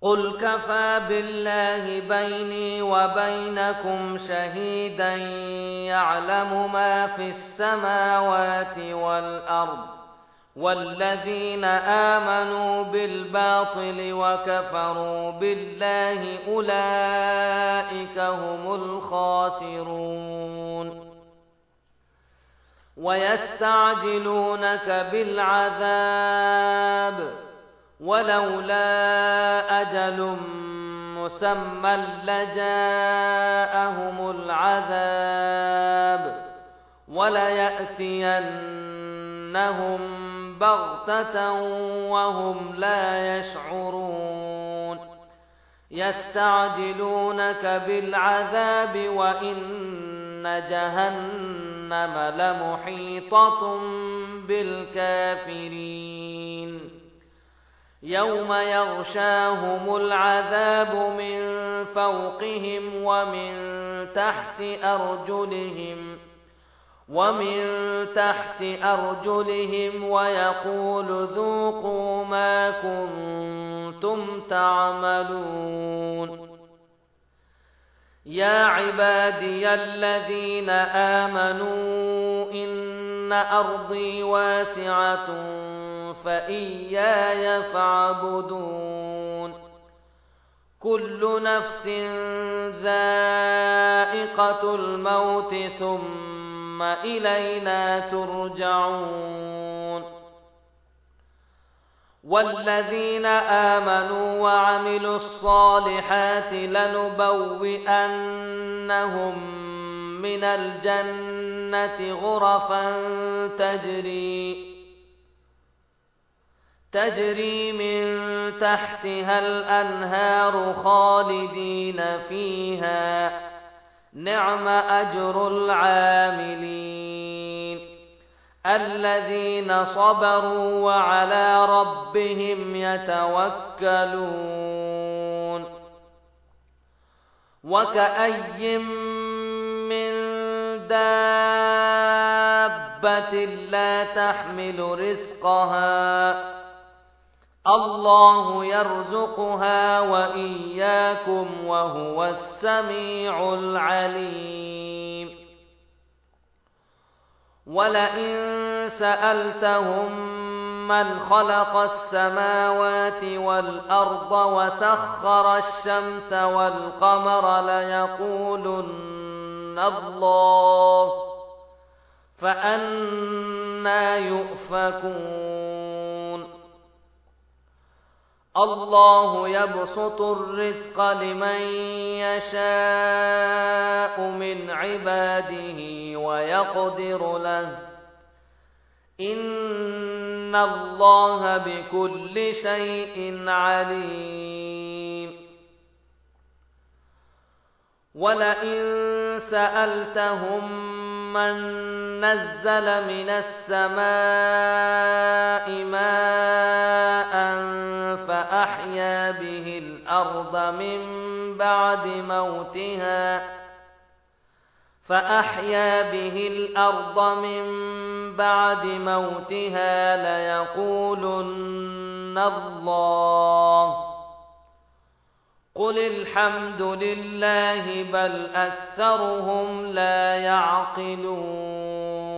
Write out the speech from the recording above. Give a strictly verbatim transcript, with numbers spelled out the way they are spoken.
قل كفى بالله بيني وبينكم شهيدا يعلم ما في السماوات والأرض والذين آمنوا بالباطل وكفروا بالله أولئك هم الخاسرون ويستعجلونك بالعذاب ولولا أجل مسمى لجاءهم العذاب وليأتينهم بغتة وهم لا يشعرون يستعجلونك بالعذاب وإن جهنم لمحيطة بالكافرين يوم يغشاهم العذاب من فوقهم ومن تحت أرجلهم ومن تحت أرجلهم ويقول ذوقوا ما كنتم تعملون يا عبادي الذين آمنوا إن أرضي واسعة فإياي فاعبدون كل نفس ذائقة الموت ثم إلينا ترجعون والذين آمنوا وعملوا الصالحات لنبوئنهم من الجنة غرفا تجري تجري من تحتها الأنهار خالدين فيها نعم أجر العاملين الذين صبروا وعلى ربهم يتوكلون وكأي من دابة لا تحمل رزقها الله يرزقها وإياكم وهو السميع العليم ولئن سألتهم من خلق السماوات والأرض وسخر الشمس والقمر ليقولن الله فأنى يؤفكون الله يبسط الرزق لمن يشاء من عباده ويقدر له إن الله بكل شيء عليم ولئن سألتهم من نزل من السماء ماء فأحيا به الأرض من بعد موتها فأحيا به الأرض من بعد موتها ليقولن الله قل الحمد لله بل أكثرهم لا يعقلون